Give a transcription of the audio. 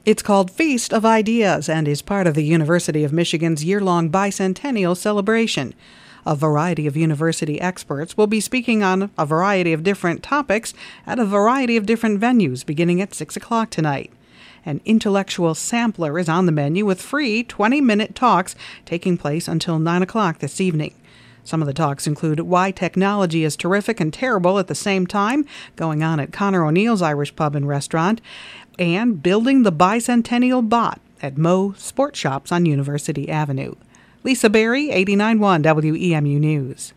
It's called Feast of Ideas and is part of the University of Michigan's year-long bicentennial celebration. A variety of university experts will be speaking on a variety of different topics at a variety of different venues beginning at 6 o'clock tonight. An intellectual sampler is on the menu with free 20-minute talks taking place until 9 o'clock this evening. Some of the talks include Why Technology is Terrific and Terrible at the Same Time, going on at Connor O'Neill's Irish Pub and Restaurant, and Building the Bicentennial Bot at Mo Sports Shops on University Avenue. Lisa Berry, 89.1 WEMU News.